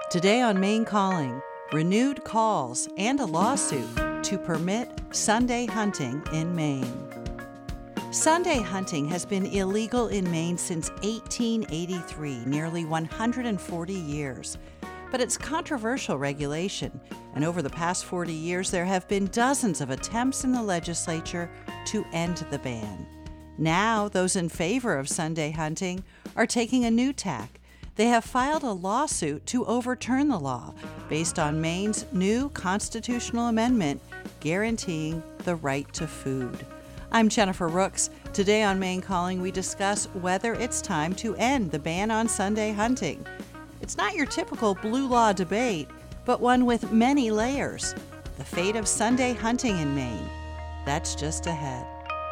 Today on Maine Calling, renewed calls and a lawsuit to permit Sunday hunting in Maine. Sunday hunting has been illegal in Maine since 1883, nearly 140 years. But it's controversial regulation, and over the past 40 years there have been dozens of attempts in the legislature to end the ban. Now, those in favor of Sunday hunting are taking a new tack. They have filed a lawsuit to overturn the law based on Maine's new constitutional amendment guaranteeing the right to food. I'm Jennifer Rooks. Today on Maine Calling, we discuss whether it's time to end the ban on Sunday hunting. It's not your typical blue law debate, but one with many layers. The fate of Sunday hunting in Maine. That's just ahead.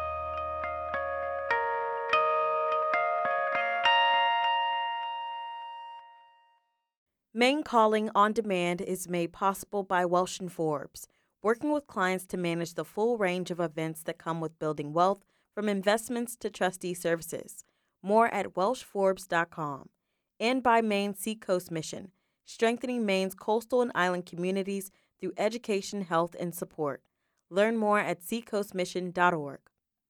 Maine Calling on Demand is made possible by Welsh & Forbes, working with clients to manage the full range of events that come with building wealth, from investments to trustee services. More at welshforbes.com. And by Maine Seacoast Mission, strengthening Maine's coastal and island communities through education, health, and support. Learn more at seacoastmission.org.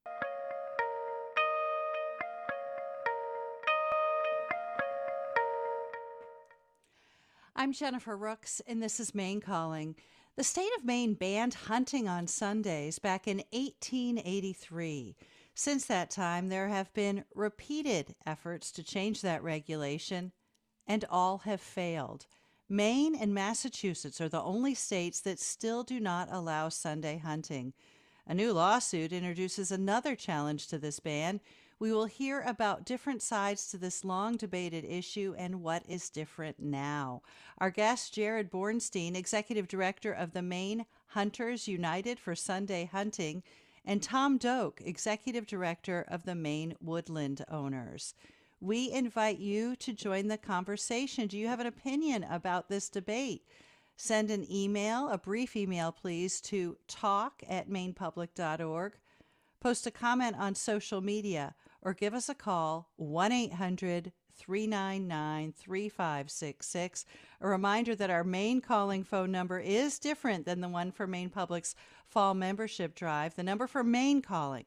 I'm Jennifer Rooks, and this is Maine Calling. The state of Maine banned hunting on Sundays back in 1883. Since that time, there have been repeated efforts to change that regulation, and all have failed. Maine and Massachusetts are the only states that still do not allow Sunday hunting. A new lawsuit introduces another challenge to this ban. We will hear about different sides to this long-debated issue and what is different now. Our guest, Jared Bornstein, Executive Director of the Maine Hunters United for Sunday Hunting, and Tom Doak, Executive Director of the Maine Woodland Owners. We invite you to join the conversation. Do you have an opinion about this debate? Send an email, a brief email, please, to talk@mainepublic.org. Post a comment on social media, or give us a call, 1-800-399-3566. A reminder that our Maine Calling phone number is different than the one for Maine Public's fall membership drive. The number for Maine Calling,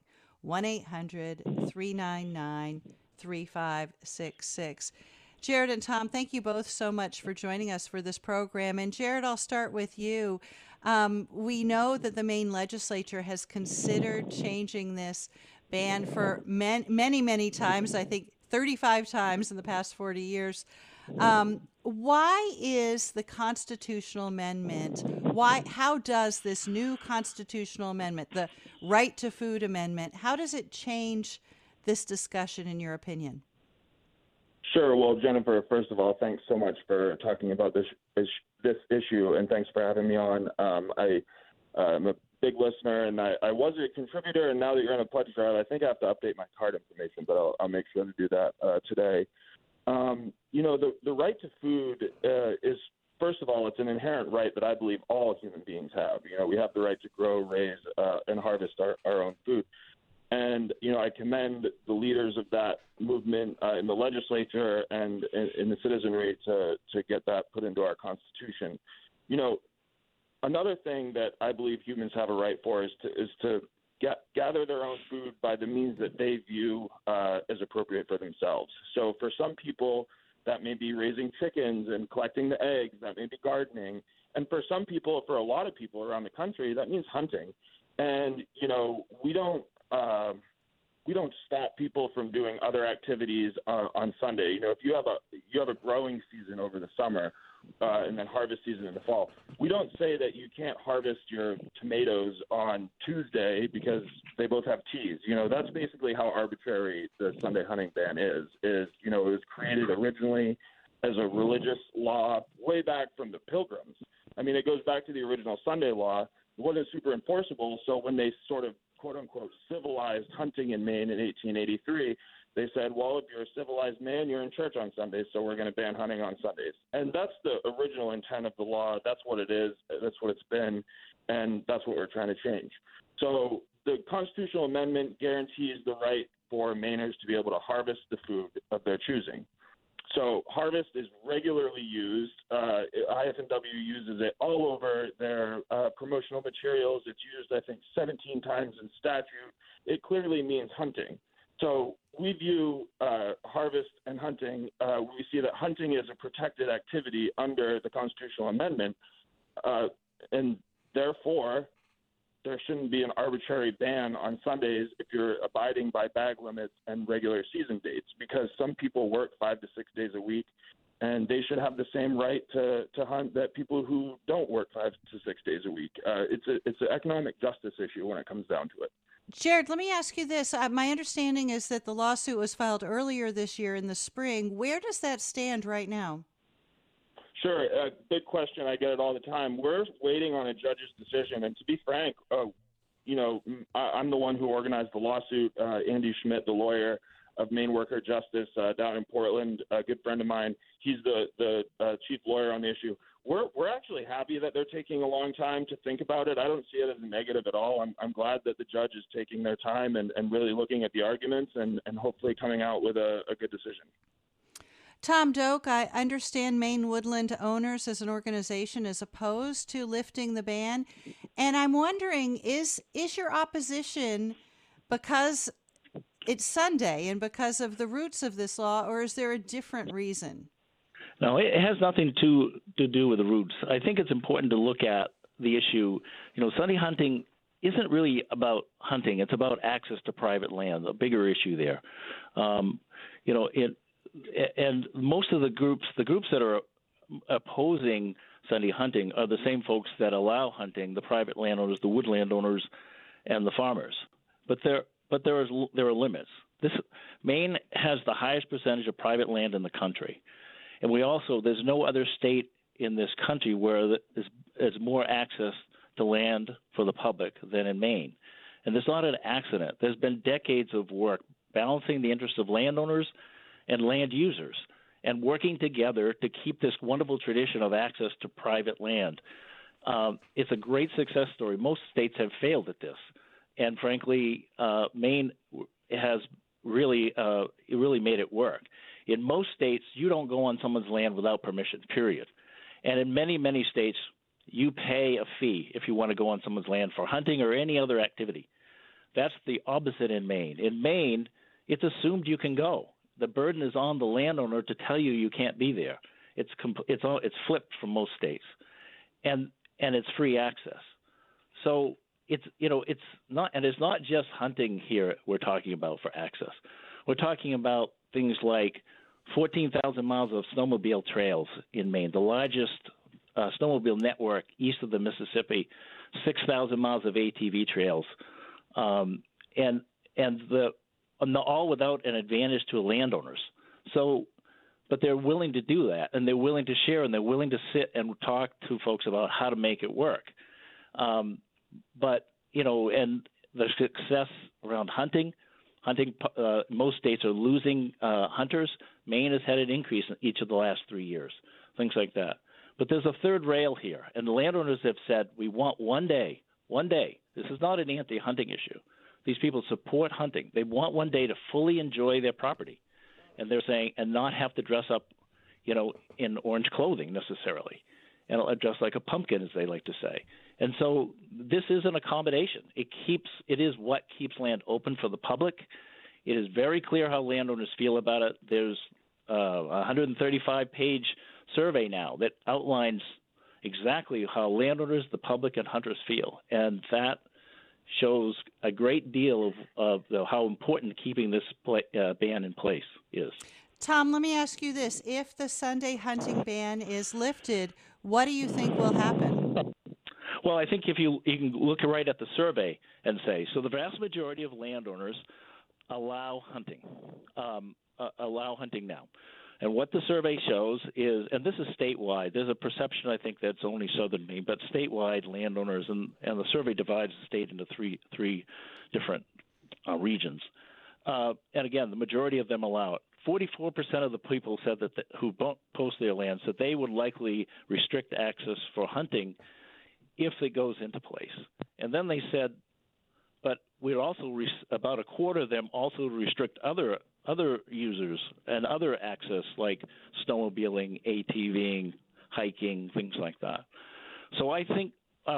1-800-399-3566. Jared and Tom, thank you both so much for joining us for this program. And Jared, I'll start with you. We know that the Maine legislature has considered changing this ban for many times, I think 35 times in the past 40 years. Why is the constitutional amendment, how does this new constitutional amendment, the Right to Food Amendment, how does it change this discussion in your opinion? Sure. Well, Jennifer, first of all, thanks so much for talking about this issue, and thanks for having me on. I'm a big listener, and I was a contributor, and now that you're on a pledge drive, I think I have to update my card information, but I'll make sure to do that today. The right to food is, first of all, it's an inherent right that I believe all human beings have. We have the right to grow, raise, and harvest our own food. And, I commend the leaders of that movement in the legislature and in the citizenry to get that put into our Constitution. Another thing that I believe humans have a right for is to gather their own food by the means that they view as appropriate for themselves. So for some people, that may be raising chickens and collecting the eggs. That may be gardening. And for some people, for a lot of people around the country, that means hunting. And, we don't stop people from doing other activities on Sunday. If you have a growing season over the summer and then harvest season in the fall, we don't say that you can't harvest your tomatoes on Tuesday because they both have teas. That's basically how arbitrary the Sunday hunting ban is. It was created originally as a religious law way back from the Pilgrims. I mean, it goes back to the original Sunday law. It wasn't super enforceable, so when they sort of quote-unquote civilized hunting in Maine in 1883, they said, well, if you're a civilized man, you're in church on Sundays, so we're going to ban hunting on Sundays. And that's the original intent of the law. That's what it is. That's what it's been. And that's what we're trying to change. So the constitutional amendment guarantees the right for Mainers to be able to harvest the food of their choosing. So harvest is regularly used. IF&W uses it all over their promotional materials. It's used, I think, 17 times in statute. It clearly means hunting. So we view harvest and hunting, we see that hunting is a protected activity under the constitutional amendment, and therefore there shouldn't be an arbitrary ban on Sundays if you're abiding by bag limits and regular season dates, because some people work 5 to 6 days a week, and they should have the same right to hunt that people who don't work 5 to 6 days a week. It's an economic justice issue when it comes down to it. Jared, let me ask you this. My understanding is that the lawsuit was filed earlier this year in the spring. Where does that stand right now? Sure. Big question. I get it all the time. We're waiting on a judge's decision. And to be frank, I'm the one who organized the lawsuit. Andy Schmidt, the lawyer of Maine Worker Justice down in Portland, a good friend of mine, he's the chief lawyer on the issue. We're actually happy that they're taking a long time to think about it. I don't see it as a negative at all. I'm glad that the judge is taking their time and really looking at the arguments and hopefully coming out with a good decision. Tom Doak, I understand Maine Woodland Owners as an organization is opposed to lifting the ban. And I'm wondering, is your opposition because it's Sunday and because of the roots of this law, or is there a different reason? No, it has nothing to do with the roots. I think it's important to look at the issue. Sunday hunting isn't really about hunting. It's about access to private land, a bigger issue there. And most of the groups that are opposing Sunday hunting are the same folks that allow hunting: the private landowners, the wood landowners, and the farmers. But there are limits. Maine has the highest percentage of private land in the country, and there's no other state in this country where there's more access to land for the public than in Maine. And it's not an accident. There's been decades of work balancing the interests of landowners and land users, and working together to keep this wonderful tradition of access to private land. It's a great success story. Most states have failed at this, and frankly, Maine has really made it work. In most states, you don't go on someone's land without permission, period. And in many, many states, you pay a fee if you want to go on someone's land for hunting or any other activity. That's the opposite in Maine. In Maine, it's assumed you can go. The burden is on the landowner to tell you can't be there. It's flipped from most states, and it's free access. So it's not just hunting here we're talking about for access. We're talking about things like 14,000 miles of snowmobile trails in Maine, the largest snowmobile network east of the Mississippi, 6,000 miles of ATV trails, and all without an advantage to landowners. So, but they're willing to do that, and they're willing to share, and they're willing to sit and talk to folks about how to make it work. And the success around hunting, most states are losing hunters. Maine has had an increase in each of the last 3 years, things like that. But there's a third rail here, and the landowners have said, we want one day. This is not an anti-hunting issue. These people support hunting. They want one day to fully enjoy their property. And they're saying, and not have to dress up, in orange clothing necessarily, and dress like a pumpkin, as they like to say. And so this is an accommodation. It is what keeps land open for the public. It is very clear how landowners feel about it. There's a 135-page survey now that outlines exactly how landowners, the public, and hunters feel. And that shows a great deal of how important keeping this ban in place is. Tom, let me ask you this. If the Sunday hunting ban is lifted, what do you think will happen? Well, I think if you can look right at the survey and say, so the vast majority of landowners allow hunting now. And what the survey shows is, and this is statewide, there's a perception I think that's only southern Maine, but statewide landowners, and the survey divides the state into three different regions. And again, the majority of them allow it. 44% of the people said that who post their land said they would likely restrict access for hunting if it goes into place. And then they said, but we're also about a quarter of them also restrict other users and other access like snowmobiling, ATVing, hiking, things like that. So I think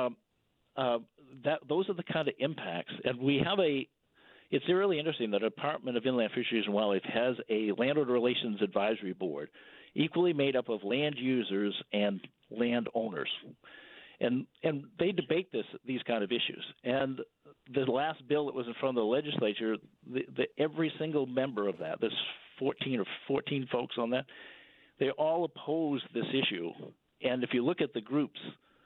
that those are the kind of impacts, and we have It's really interesting that the Department of Inland Fisheries and Wildlife has a Landowner Relations Advisory Board, equally made up of land users and landowners, and they debate these kind of issues. And the last bill that was in front of the legislature, every single member of that, there's 14 folks on that, they all oppose this issue. And if you look at the groups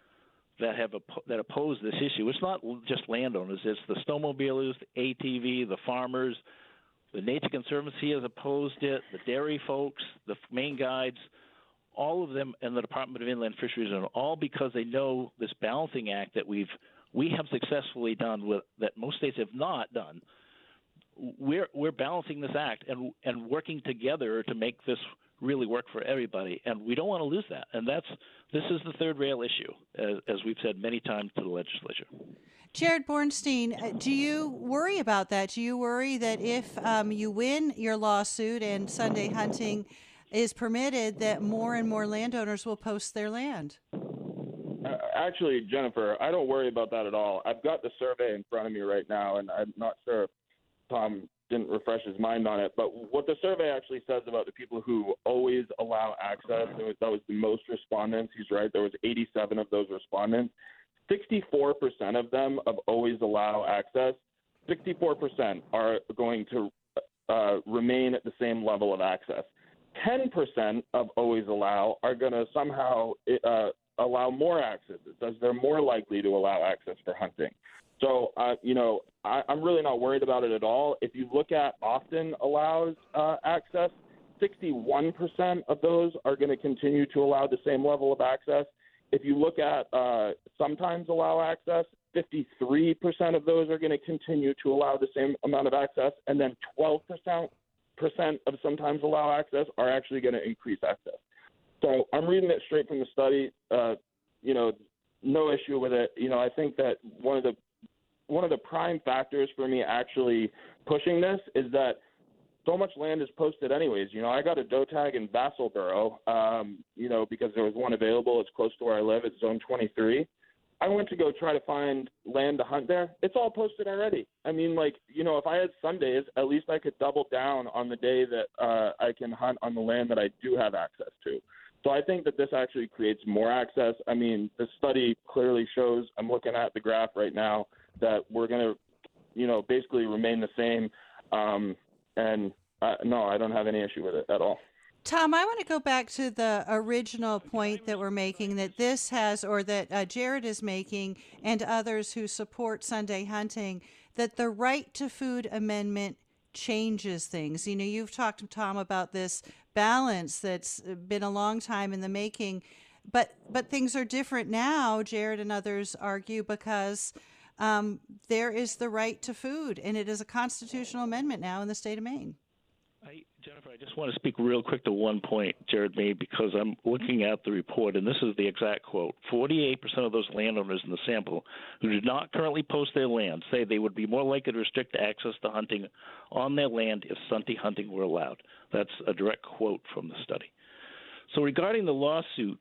that oppose this issue, it's not just landowners. It's the snowmobilers, the ATV, the farmers, the Nature Conservancy has opposed it, the dairy folks, the Maine guides, all of them, and the Department of Inland Fisheries, and all because they know this balancing act that we have successfully done that most states have not done. We're balancing this act and working together to make this really work for everybody, and we don't want to lose that. And this is the third rail issue, as we've said many times to the legislature. Jared Bornstein, do you worry about that? Do you worry that if you win your lawsuit and Sunday hunting is permitted, that more and more landowners will post their land? Actually, Jennifer, I don't worry about that at all. I've got the survey in front of me right now, and I'm not sure if Tom didn't refresh his mind on it, but what the survey actually says about the people who always allow access, that was the most respondents. He's right. There was 87 of those respondents. 64% of them of always allow access. 64% are going to remain at the same level of access. 10% of always allow are going to somehow allow more access, as they're more likely to allow access for hunting. So, I'm really not worried about it at all. If you look at often allows access, 61% of those are going to continue to allow the same level of access. If you look at sometimes allow access, 53% of those are going to continue to allow the same amount of access, and then 12% of sometimes allow access are actually going to increase access. So I'm reading it straight from the study. No issue with it. I think that one of the prime factors for me actually pushing this is that so much land is posted anyways. I got a doe tag in Vassalboro, because there was one available. It's close to where I live. It's zone 23. I went to go try to find land to hunt there. It's all posted already. I mean, if I had Sundays, at least I could double down on the day that I can hunt on the land that I do have access to. So I think that this actually creates more access. I mean, the study clearly shows, I'm looking at the graph right now, that we're going to, basically remain the same. No, I don't have any issue with it at all. Tom, I want to go back to the original point that we're making, that this has, or that Jared is making, and others who support Sunday hunting, that the Right to Food Amendment changes things. You've talked to Tom about this balance that's been a long time in the making, but things are different now, Jared and others argue, because there is the right to food, and it is a constitutional amendment now in the state of Maine. Jennifer, I just want to speak real quick to one point Jared made, because I'm looking at the report, and this is the exact quote. 48% of those landowners in the sample who do not currently post their land say they would be more likely to restrict access to hunting on their land if Sunday hunting were allowed. That's a direct quote from the study. So regarding the lawsuit,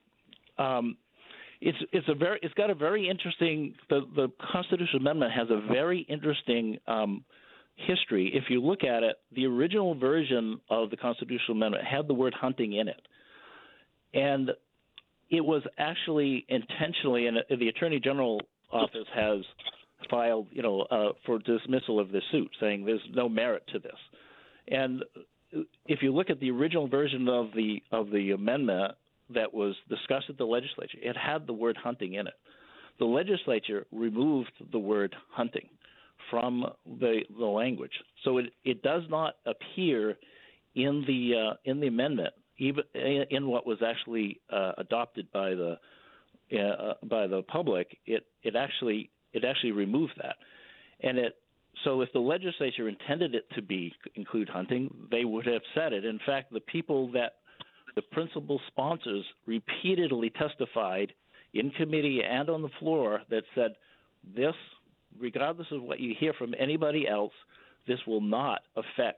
it's got a very interesting, the constitutional amendment has a very interesting history. If you look at it, the original version of the constitutional amendment had the word hunting in it. And it was actually intentionally, and the Attorney General office has filed, for dismissal of this suit, saying there's no merit to this. And if you look at the original version of the amendment that was discussed at the legislature, it had the word hunting in it. The legislature removed the word hunting from the language, so it does not appear in the amendment, even in what was actually adopted by the public. It actually removed that, and so if the legislature intended it to include hunting, they would have said it. In fact, the principal sponsors repeatedly testified in committee and on the floor that said this, regardless of what you hear from anybody else, this will not affect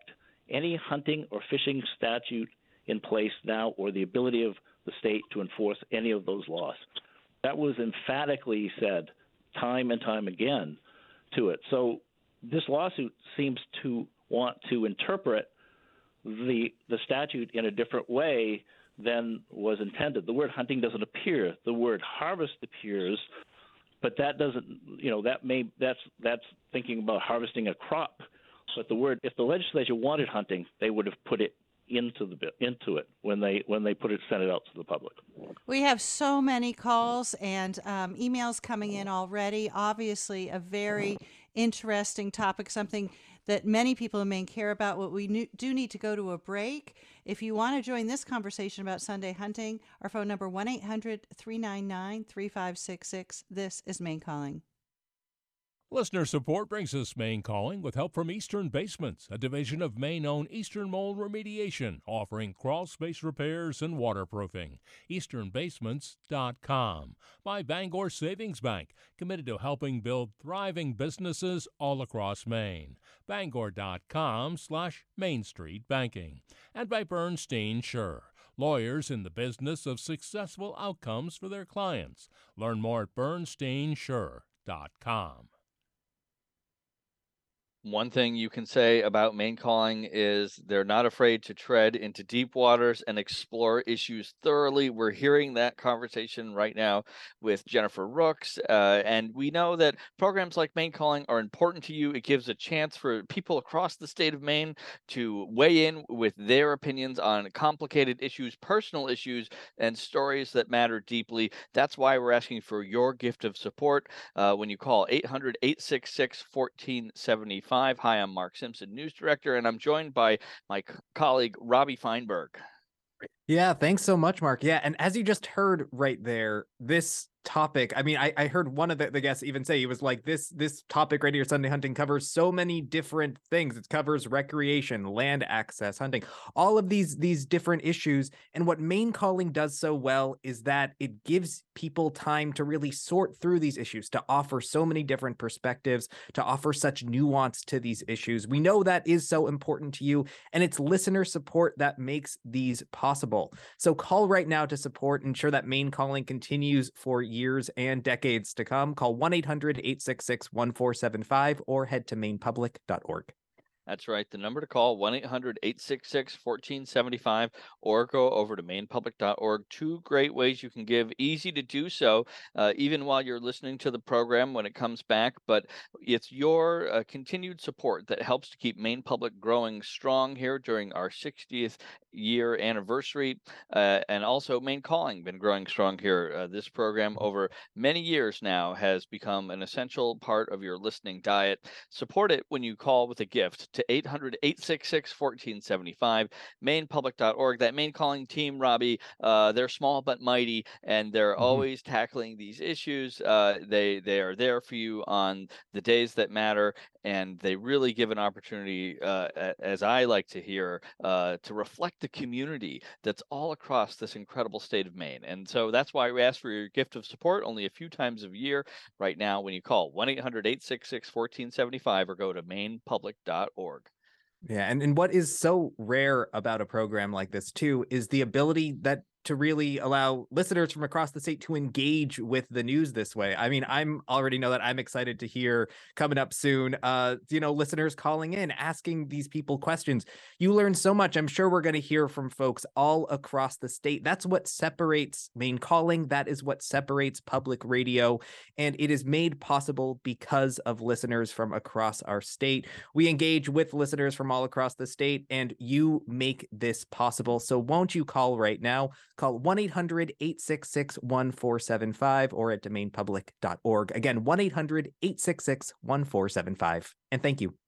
any hunting or fishing statute in place now or the ability of the state to enforce any of those laws. That was emphatically said time and time again to it. So this lawsuit seems to want to interpret the statute in a different way than was intended. The word hunting doesn't appear. The word harvest appears, but that doesn't, that's thinking about harvesting a crop. But the word, if the legislature wanted hunting, they would have put it into it when they sent it out to the public. We have so many calls and emails coming in already. Obviously, a very interesting topic, something that many people in Maine care about. What we do need to go to a break. If you want to join this conversation about Sunday hunting, our phone number 1-800-399-3566. This is Maine Calling. Listener support brings us Maine Calling with help from Eastern Basements, a division of Maine-owned Eastern Mold Remediation, offering crawl space repairs and waterproofing. EasternBasements.com. By Bangor Savings Bank, committed to helping build thriving businesses all across Maine. Bangor.com/Main Street Banking. And by Bernstein Sure, lawyers in the business of successful outcomes for their clients. Learn more at BernsteinSure.com. One thing you can say about Maine Calling is they're not afraid to tread into deep waters and explore issues thoroughly. We're hearing that conversation right now with Jennifer Rooks, and we know that programs like Maine Calling are important to you. It gives a chance for people across the state of Maine to weigh in with their opinions on complicated issues, personal issues, and stories that matter deeply. That's why we're asking for your gift of support when you call 800-866-1475. Hi, I'm Mark Simpson, News Director, and I'm joined by my colleague, Robbie Feinberg. Yeah, thanks so much, Mark. Yeah, and as you just heard right there, this topic, I mean, I heard one of the guests even say, he was like, this topic right here, Sunday hunting, covers so many different things. It covers recreation, land access, hunting, all of these different issues. And what Maine Calling does so well is that it gives people time to really sort through these issues, to offer so many different perspectives, to offer such nuance to these issues. We know that is so important to you, and it's listener support that makes these possible. So call right now to support, ensure that Maine Calling continues for years and decades to come. Call 1-800-866-1475 or head to mainpublic.org. That's right. The number to call, 1-800-866-1475, or go over to mainpublic.org. Two great ways you can give, easy to do so, even while you're listening to the program when it comes back. But it's your continued support that helps to keep Maine Public growing strong here during our 60th year anniversary, and also Maine Calling been growing strong here. This program over many years now has become an essential part of your listening diet. Support it when you call with a gift to 800-866-1475, mainpublic.org. That Maine Calling team, Robbie, they're small but mighty, and they're always tackling these issues. They are there for you on the days that matter, and they really give an opportunity, as I like to hear, to reflect the community that's all across this incredible state of Maine. And so that's why we ask for your gift of support only a few times a year right now when you call 1-800-866-1475 or go to mainpublic.org. Yeah, and what is so rare about a program like this, too, is the ability to really allow listeners from across the state to engage with the news this way. I mean, I'm already know that I'm excited to hear coming up soon, listeners calling in, asking these people questions. You learn so much. I'm sure we're going to hear from folks all across the state. That's what separates Maine Calling. That is what separates public radio. And it is made possible because of listeners from across our state. We engage with listeners from all across the state, and you make this possible. So won't you call right now? Call 1-800-866-1475 or at mainpublic.org. Again, 1-800-866-1475. And thank you.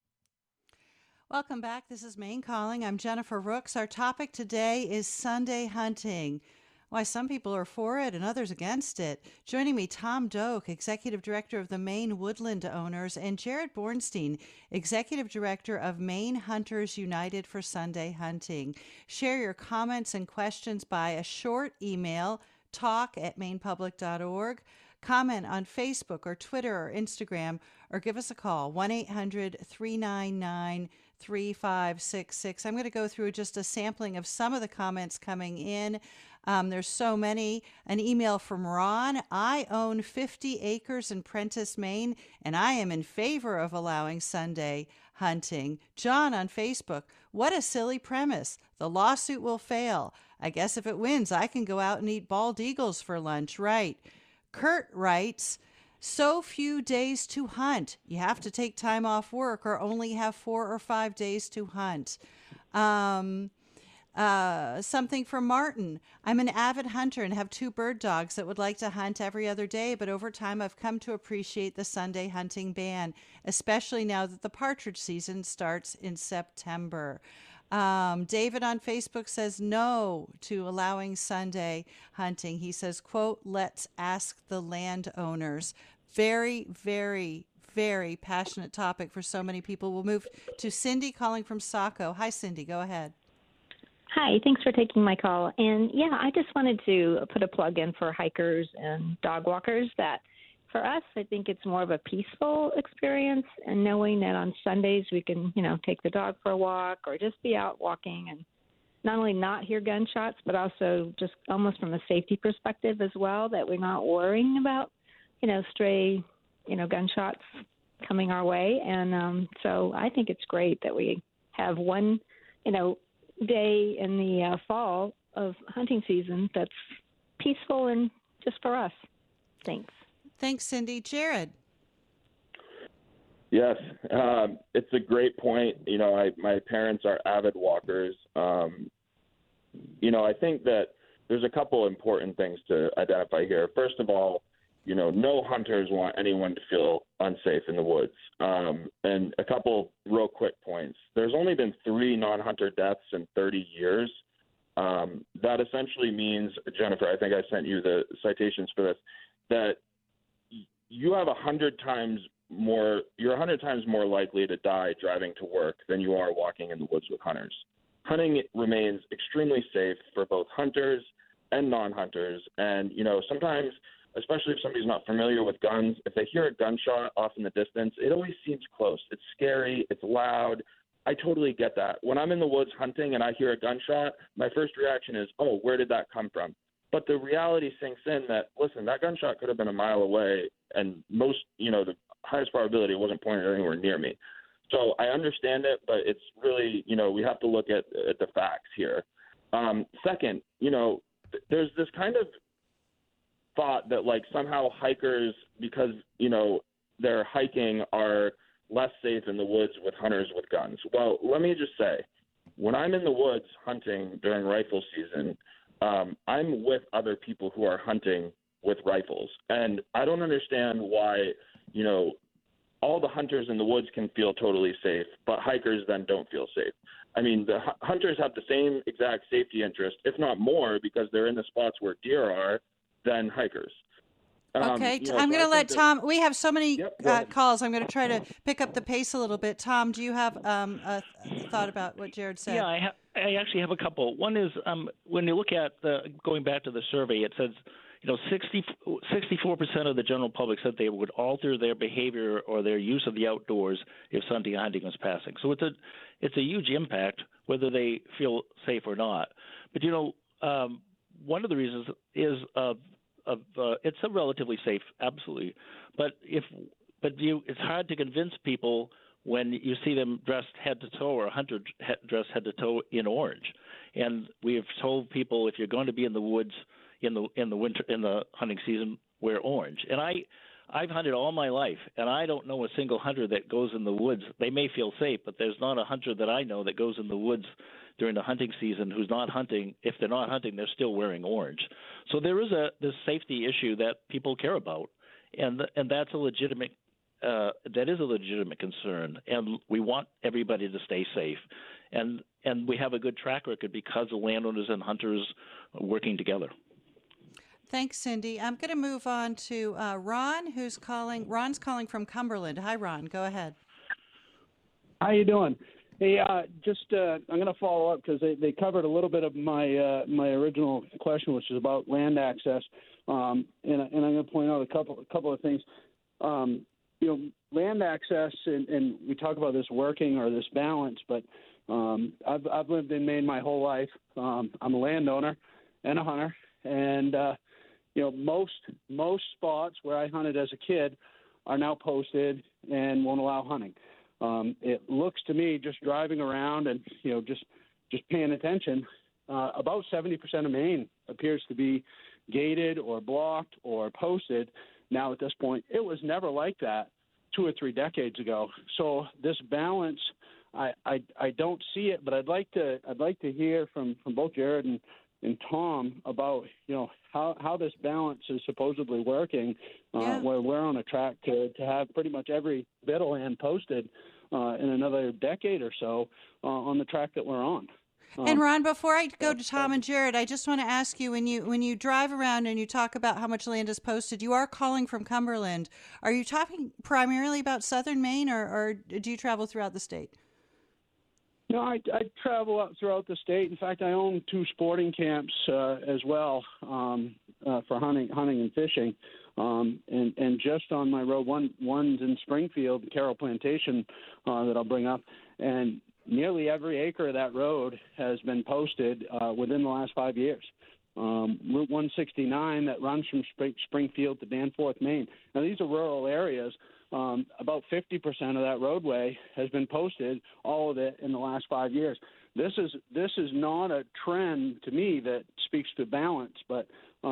Welcome back. This is Maine Calling. I'm Jennifer Rooks. Our topic today is Sunday hunting. Why some people are for it and others against it. Joining me, Tom Doak, Executive Director of the Maine Woodland Owners, and Jared Bornstein, Executive Director of Maine Hunters United for Sunday Hunting. Share your comments and questions by a short email, talk@mainpublic.org. Comment on Facebook or Twitter or Instagram, or give us a call, 1-800-399-3566. 3566. I'm going to go through just a sampling of some of the comments coming in. There's so many. An email from Ron. I own 50 acres in Prentice, Maine, and I am in favor of allowing Sunday hunting. John on Facebook. What a silly premise. The lawsuit will fail. I guess if it wins, I can go out and eat bald eagles for lunch. Right. Kurt writes, so few days to hunt. You have to take time off work or only have 4 or 5 days to hunt. Something from Martin. I'm an avid hunter and have 2 bird dogs that would like to hunt every other day, but over time I've come to appreciate the Sunday hunting ban, especially now that the partridge season starts in September. David on Facebook says no to allowing Sunday hunting. He says, quote, let's ask the landowners. Very, very, very passionate topic for so many people. We'll move to Cindy calling from Saco. Hi, Cindy. Go ahead. Hi, thanks for taking my call. And yeah, I just wanted to put a plug in for hikers and dog walkers that for us, I think it's more of a peaceful experience, and knowing that on Sundays we can, take the dog for a walk or just be out walking and not only not hear gunshots, but also just almost from a safety perspective as well, that we're not worrying about, stray, gunshots coming our way. And so I think it's great that we have one, day in the fall of hunting season that's peaceful and just for us. Thanks. Thanks, Cindy. Jared. Yes, it's a great point. My parents are avid walkers. I think that there's a couple important things to identify here. First of all, no hunters want anyone to feel unsafe in the woods. And a couple real quick points. There's only been 3 non-hunter deaths in 30 years. That essentially means, Jennifer, I think I sent you the citations for this, that you have 100 times more, you're 100 times more likely to die driving to work than you are walking in the woods with hunters. Hunting remains extremely safe for both hunters and non-hunters. And, sometimes, especially if somebody's not familiar with guns, if they hear a gunshot off in the distance, it always seems close. It's scary. It's loud. I totally get that. When I'm in the woods hunting and I hear a gunshot, my first reaction is, oh, where did that come from? But the reality sinks in that, listen, that gunshot could have been a mile away, and the highest probability it wasn't pointed anywhere near me. So I understand it, but it's really, we have to look at the facts here. Second, there's this kind of thought that somehow hikers, because, they're hiking, are less safe in the woods with hunters with guns. Well, let me just say, when I'm in the woods hunting during rifle season, I'm with other people who are hunting with rifles. And I don't understand why, all the hunters in the woods can feel totally safe, but hikers then don't feel safe. I mean, the hunters have the same exact safety interest, if not more, because they're in the spots where deer are, than hikers. Okay, I'm going to let Tom. We have so many calls. I'm going to try to pick up the pace a little bit. Tom, do you have a thought about what Jared said? Yeah, I actually have a couple. One is when you look at going back to the survey, it says 64% of the general public said they would alter their behavior or their use of the outdoors if Sunday hunting was passing. So it's a huge impact whether they feel safe or not. But one of the reasons is it's a relatively safe, absolutely. But it's hard to convince people when you see them dressed head to toe, or a hunter dressed head to toe in orange. And we have told people, if you're going to be in the woods in the winter, in the hunting season, wear orange. And I've hunted all my life, and I don't know a single hunter that goes in the woods. They may feel safe, but there's not a hunter that I know that goes in the woods during the hunting season who's not hunting. If they're not hunting, they're still wearing orange. So there is this safety issue that people care about, and that's a legitimate concern, and we want everybody to stay safe. And we have a good track record because of landowners and hunters working together. Thanks, Cindy. I'm going to move on to Ron, who's calling. Ron's calling from Cumberland. Hi, Ron. Go ahead. How you doing? Hey, I'm going to follow up because they covered a little bit of my my original question, which is about land access, and I'm going to point out a couple of things. land access, and we talk about this working or this balance, but I've lived in Maine my whole life. I'm a landowner and a hunter, and most spots where I hunted as a kid are now posted and won't allow hunting. It looks to me, just driving around and just paying attention, about 70% of Maine appears to be gated or blocked or posted now at this point. It was never like that 2 or 3 decades ago. So this balance, I don't see it, but I'd like to hear from both Jared and Tom about how this balance is supposedly working, where we're on a track to have pretty much every bit of land posted in another decade or so on the track that we're on. And Ron, before I go to Tom and Jared, I just want to ask you, when you drive around and you talk about how much land is posted, you are calling from Cumberland. Are you talking primarily about southern Maine, or do you travel throughout the state? No, I travel out throughout the state. In fact, I own 2 sporting camps as well for hunting and fishing. And just on my road, one's in Springfield, Carroll Plantation, that I'll bring up, and nearly every acre of that road has been posted within the last 5 years. Route 169 that runs from Springfield to Danforth, Maine. Now, these are rural areas. About 50% of that roadway has been posted, all of it in the last 5 years. This is not a trend to me that speaks to balance, but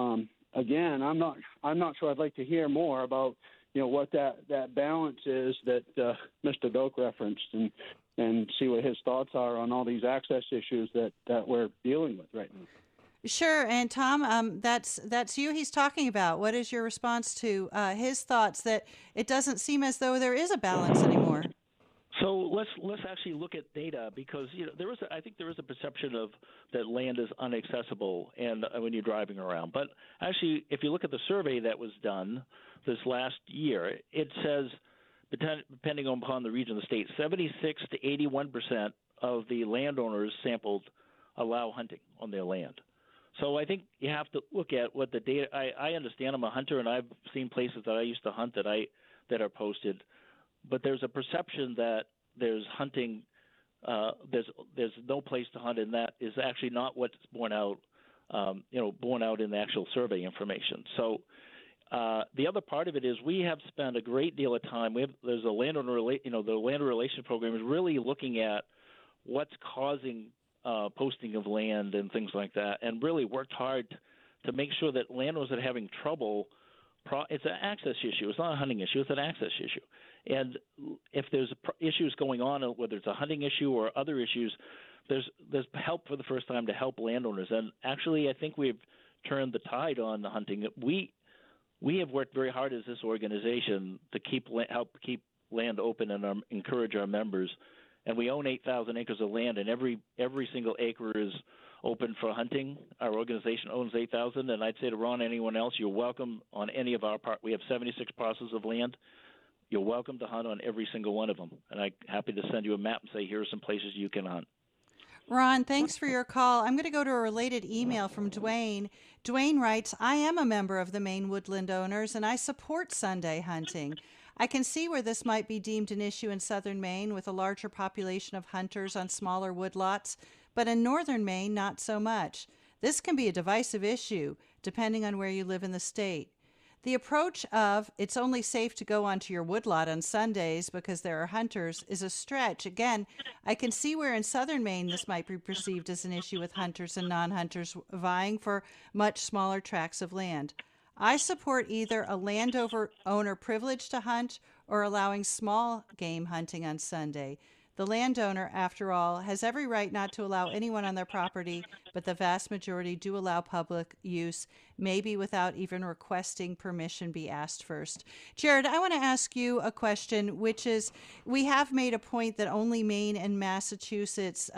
again, I'm not sure. I'd like to hear more about what that balance is that Mr. Doak referenced, and see what his thoughts are on all these access issues that we're dealing with right now. Sure, and Tom, that's you he's talking about. What is your response to his thoughts that it doesn't seem as though there is a balance anymore? So let's actually look at data, because I think there is a perception of that land is inaccessible and when you're driving around. But actually, if you look at the survey that was done this last year, it says, depending upon the region of the state, 76 to 81% of the landowners sampled allow hunting on their land. So I think you have to look at what the data. I understand I'm a hunter, and I've seen places that I used to hunt that are posted, but there's a perception that there's hunting. There's no place to hunt, and that is actually not what's borne out. Borne out in the actual survey information. So the other part of it is we have spent a great deal of time. There's a landowner the landowner relation program is really looking at what's causing posting of land and things like that, and really worked hard to make sure that landowners that are having trouble, it's an access issue. It's not a hunting issue. It's an access issue. And if there's issues going on, whether it's a hunting issue or other issues, there's help for the first time to help landowners. And actually, I think we've turned the tide on the hunting. We have worked very hard as this organization to help keep land open and encourage our members. And we own 8,000 acres of land, and every single acre is open for hunting. Our organization owns 8,000, and I'd say to Ron, anyone else, you're welcome on any of our we have 76 parcels of land. You're welcome to hunt on every single one of them, and I'm happy to send you a map and say, here are some places you can hunt. Ron, thanks for your call. I'm going to go to a related email from Dwayne. Dwayne writes, I am a member of the Maine Woodland Owners, and I support Sunday hunting. I can see where this might be deemed an issue in southern Maine with a larger population of hunters on smaller woodlots, but in northern Maine, not so much. This can be a divisive issue, depending on where you live in the state. The approach of, it's only safe to go onto your woodlot on Sundays because there are hunters, is a stretch. Again, I can see where in southern Maine this might be perceived as an issue with hunters and non-hunters vying for much smaller tracts of land. I support either a landowner privilege to hunt or allowing small game hunting on Sunday. The landowner, after all, has every right not to allow anyone on their property, but the vast majority do allow public use, maybe without even requesting permission be asked first. Jared, I want to ask you a question, which is, we have made a point that only Maine and Massachusetts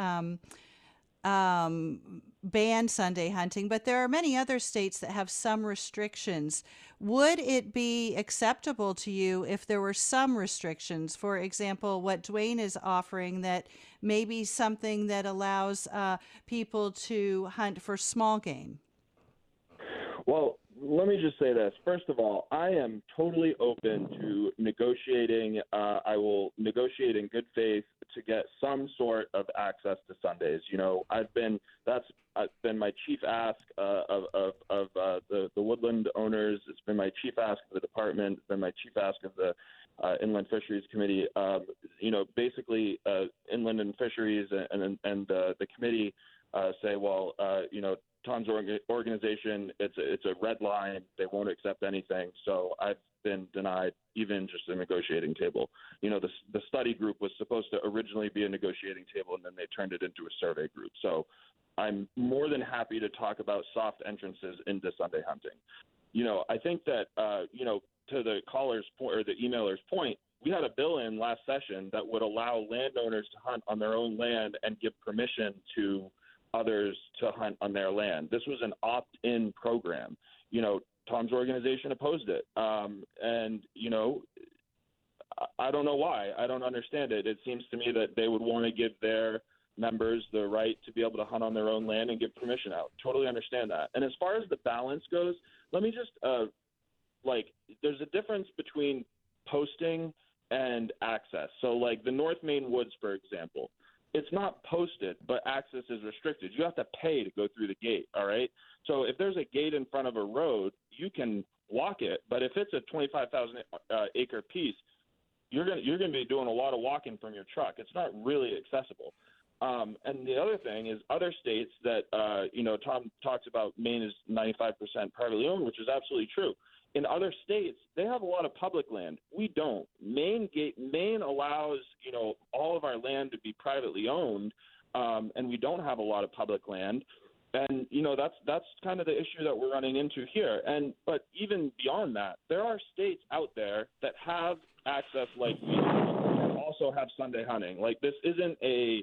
ban Sunday hunting, but there are many other states that have some restrictions. Would it be acceptable to you if there were some restrictions? For example, what Dwayne is offering, that maybe something that allows people to hunt for small game? Well, let me just say this. First of all, I am totally open to negotiating. I will negotiate in good faith to get some sort of access to Sundays. You know, that's been my chief ask of the Woodland owners. It's been my chief ask of the department. It's been my chief ask of the Inland Fisheries Committee. You know, basically, Inland and Fisheries and the committee say, well, you know, Tom's organization, it's a red line. They won't accept anything. So I've been denied even just a negotiating table. You know, the study group was supposed to originally be a negotiating table, and then they turned it into a survey group. So I'm more than happy to talk about soft entrances into Sunday hunting. You know, I think that, you know, to the caller's point or the emailer's point, we had a bill in last session that would allow landowners to hunt on their own land and give permission to others to hunt on their land. This was an opt-in program. You know, Tom's organization opposed it. And, you know, I don't know why. I don't understand it. It seems to me that they would want to give their members the right to be able to hunt on their own land and give permission out. Totally understand that. And as far as the balance goes, let me just, there's a difference between posting and access. So, like the North Main Woods, for example, it's not posted, but access is restricted. You have to pay to go through the gate, all right? So if there's a gate in front of a road, you can walk it, but if it's a 25,000 acre piece, you're going to be doing a lot of walking from your truck. It's not really accessible. And the other thing is other states that, you know, Tom talks about Maine is 95% privately owned, which is absolutely true. In other states, they have a lot of public land. We don't. Maine allows, you know, all of our land to be privately owned, and we don't have a lot of public land. And, you know, that's kind of the issue that we're running into here. But even beyond that, there are states out there that have access like we do and also have Sunday hunting. Like this isn't a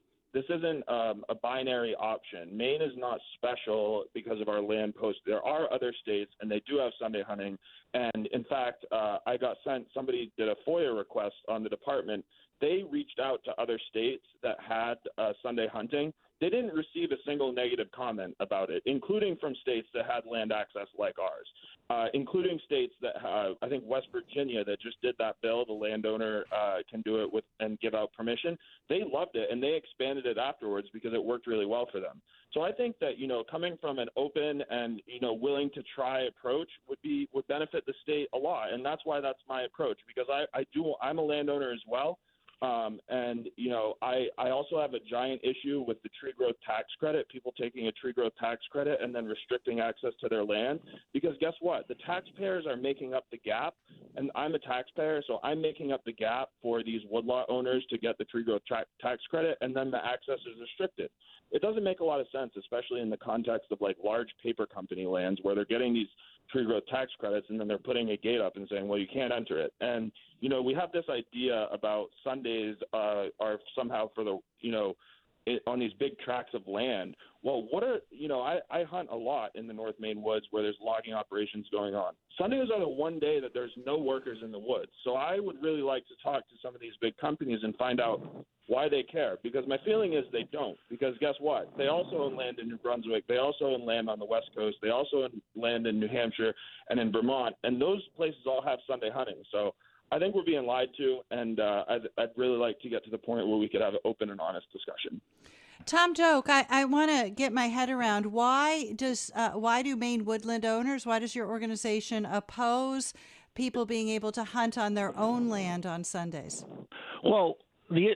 binary option. Maine is not special because of our land post. There are other states, and they do have Sunday hunting. And, in fact, somebody did a FOIA request on the department. They reached out to other states that had Sunday hunting. They didn't receive a single negative comment about it, including from states that had land access like ours, including states that I think West Virginia that just did that bill, the landowner can do it with and give out permission. They loved it, and they expanded it afterwards because it worked really well for them. So I think that, you know, coming from an open and, you know, willing to try approach would benefit the state a lot, and that's why that's my approach, because I'm a landowner as well. And, you know, I also have a giant issue with the tree growth tax credit, people taking a tree growth tax credit and then restricting access to their land, because guess what? The taxpayers are making up the gap, and I'm a taxpayer, so I'm making up the gap for these woodlot owners to get the tree growth tax credit, and then the access is restricted. It doesn't make a lot of sense, especially in the context of like large paper company lands where they're getting these tree growth tax credits and then they're putting a gate up and saying, well, you can't enter it. And, you know, we have this idea about Sundays are somehow for the, you know, on these big tracts of land. Well, I hunt a lot in the North Main Woods where there's logging operations going on. Sundays are the one day that there's no workers in the woods. So I would really like to talk to some of these big companies and find out why they care, because my feeling is they don't. Because guess what? They also own land in New Brunswick. They also own land on the West Coast. They also own land in New Hampshire and in Vermont. And those places all have Sunday hunting. So I think we're being lied to, and I'd really like to get to the point where we could have an open and honest discussion. Tom Doak, I want to get my head around why do Maine woodland owners, why does your organization oppose people being able to hunt on their own land on Sundays? Well, the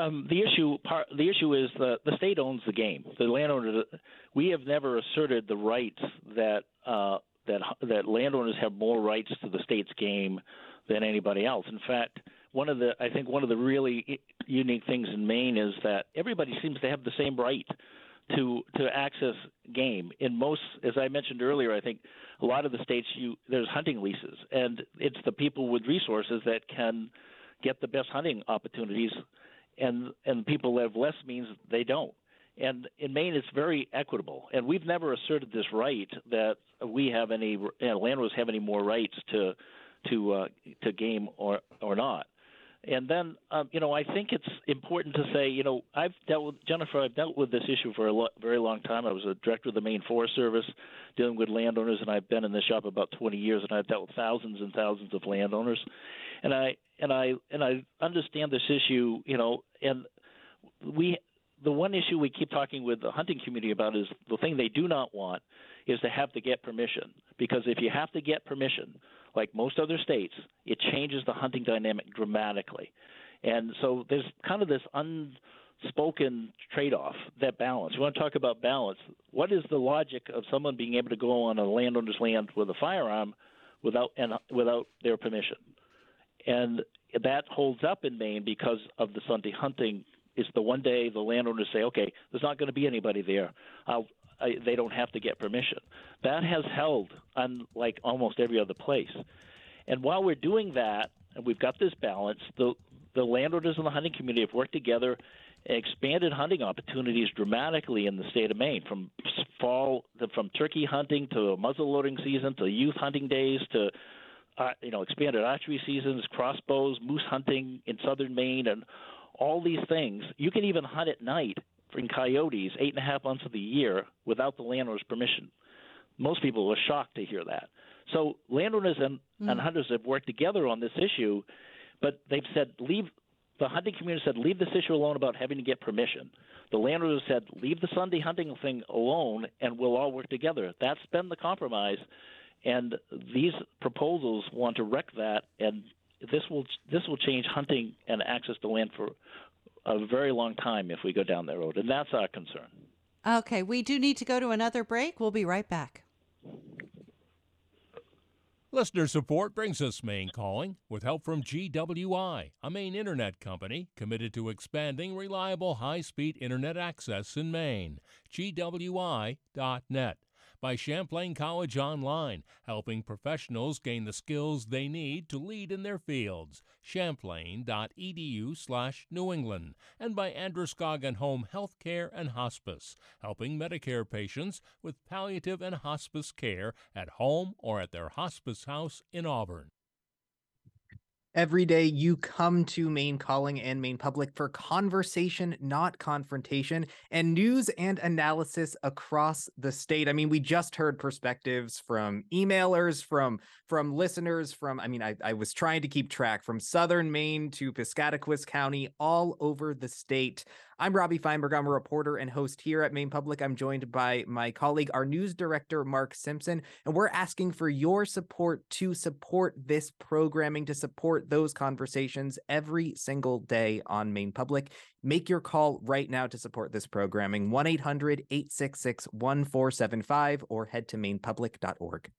issue is the state owns the game. The landowner. We have never asserted the rights that landowners have more rights to the state's game than anybody else. In fact, one of the really unique things in Maine is that everybody seems to have the same right to access game. In most, as I mentioned earlier, I think a lot of the states there's hunting leases, and it's the people with resources that can get the best hunting opportunities, and people that have less means they don't. And in Maine, it's very equitable, and we've never asserted this right that we have landowners have any more rights to game or not. And then, I think it's important to say, I've dealt with this issue for a very long time. I was a director of the Maine Forest Service dealing with landowners, and I've been in this shop about 20 years, and I've dealt with thousands and thousands of landowners. And I understand this issue, and the one issue we keep talking with the hunting community about is the thing they do not want is to have to get permission. Because if you have to get permission, like most other states, it changes the hunting dynamic dramatically. And so there's kind of this unspoken trade-off, that balance. We want to talk about balance. What is the logic of someone being able to go on a landowner's land with a firearm without their permission? And that holds up in Maine because of the Sunday hunting. Is the one day the landowners say, okay, there's not going to be anybody there. They don't have to get permission. That has held unlike almost every other place. And while we're doing that, and we've got this balance, the landowners and the hunting community have worked together and expanded hunting opportunities dramatically in the state of Maine, from turkey hunting to muzzleloading season to youth hunting days to expanded archery seasons, crossbows, moose hunting in southern Maine, and all these things. You can even hunt at night for coyotes 8.5 months of the year without the landowner's permission. Most people were shocked to hear that. So landowners and hunters have worked together on this issue, but they've said the hunting community said leave this issue alone about having to get permission. The landowners said leave the Sunday hunting thing alone and we'll all work together. That's been the compromise, and these proposals want to wreck that, and this will change hunting and access to land for a very long time if we go down that road, and that's our concern. Okay, we do need to go to another break. We'll be right back. Listener support brings us Maine Calling with help from GWI, a Maine internet company committed to expanding reliable high-speed internet access in Maine. GWI.net. By Champlain College Online, helping professionals gain the skills they need to lead in their fields. Champlain.edu/New England. And by Androscoggin Home Healthcare and Hospice, helping Medicare patients with palliative and hospice care at home or at their hospice house in Auburn. Every day you come to Maine Calling and Maine Public for conversation, not confrontation, and news and analysis across the state. I mean, we just heard perspectives from emailers, from listeners, I was trying to keep track, from southern Maine to Piscataquis County, all over the state. I'm Robbie Feinberg. I'm a reporter and host here at Maine Public. I'm joined by my colleague, our news director, Mark Simpson, and we're asking for your support to support this programming, to support those conversations every single day on Maine Public. Make your call right now to support this programming, 1-800-866-1475, or head to mainepublic.org.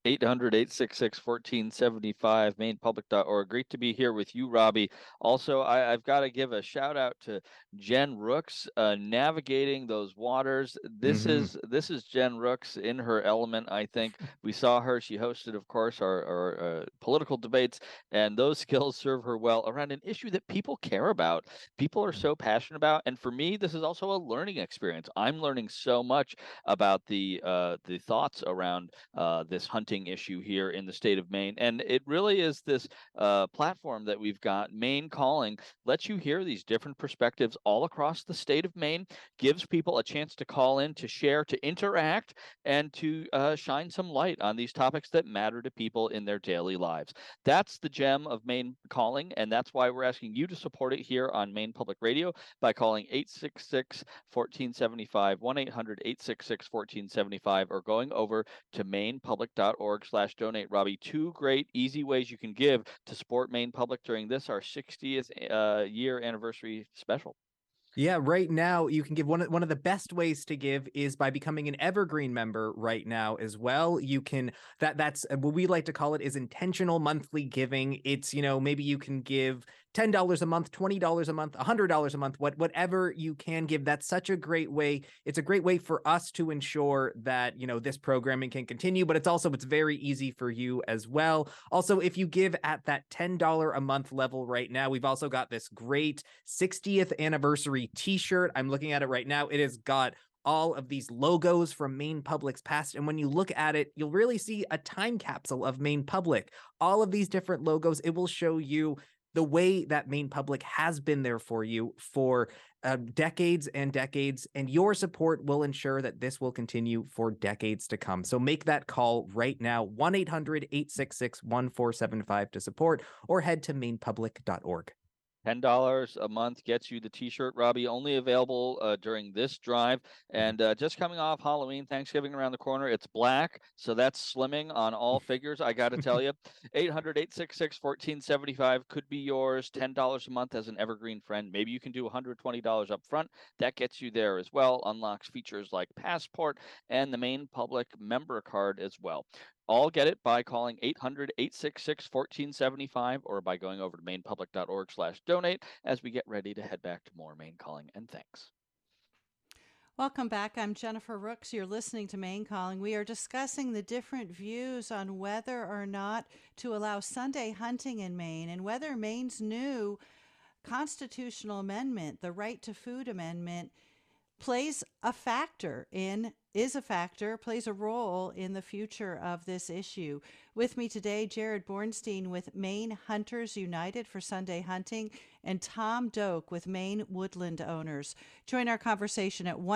800-866-1475, mainepublic.org. Great to be here with you, Robbie. Also, I've got to give a shout out to Jen Rooks, navigating those waters. This is Jen Rooks in her element, I think. We saw her. She hosted, of course, our political debates, and those skills serve her well around an issue that people care about. People are so passionate about, and for me, this is also a learning experience. I'm learning so much about the thoughts around this hunting issue here in the state of Maine. And it really is this platform that we've got. Maine Calling lets you hear these different perspectives all across the state of Maine, gives people a chance to call in, to share, to interact, and to shine some light on these topics that matter to people in their daily lives. That's the gem of Maine Calling, and that's why we're asking you to support it here on Maine Public Radio by calling 866-1475, 1-800-866-1475, or going over to mainepublic.org/donate. Robbie, two great, easy ways you can give to support Maine Public during this, our 60th year anniversary special. Yeah, right now you can give one of the best ways to give is by becoming an Evergreen member right now as well. You can that's what we like to call it is intentional monthly giving. It's, maybe you can give $10 a month, $20 a month, $100 a month, whatever you can give. That's such a great way. It's a great way for us to ensure that, this programming can continue, but it's very easy for you as well. Also, if you give at that $10 a month level right now, we've also got this great 60th anniversary t-shirt. I'm looking at it right now. It has got all of these logos from Maine Public's past. And when you look at it, you'll really see a time capsule of Maine Public. All of these different logos, it will show you the way that Maine Public has been there for you for decades and decades, and your support will ensure that this will continue for decades to come. So make that call right now, 1-800-866-1475 to support, or head to mainepublic.org. $10 a month gets you the T-shirt, Robbie. Only available during this drive. And just coming off Halloween, Thanksgiving around the corner, it's black, so that's slimming on all figures, I got to tell you. 800-866-1475 could be yours. $10 a month as an evergreen friend. Maybe you can do $120 up front. That gets you there as well. Unlocks features like Passport and the Maine Public member card as well. All get it by calling 800-866-1475 or by going over to mainepublic.org/donate as we get ready to head back to more Maine Calling and Thanks. Welcome back. I'm Jennifer Rooks. You're listening to Maine Calling. We are discussing the different views on whether or not to allow Sunday hunting in Maine and whether Maine's new constitutional amendment, the Right to Food Amendment, plays a role in the future of this issue. With me today, Jared Bornstein with Maine Hunters United for Sunday Hunting and Tom Doak with Maine Woodland Owners. Join our conversation at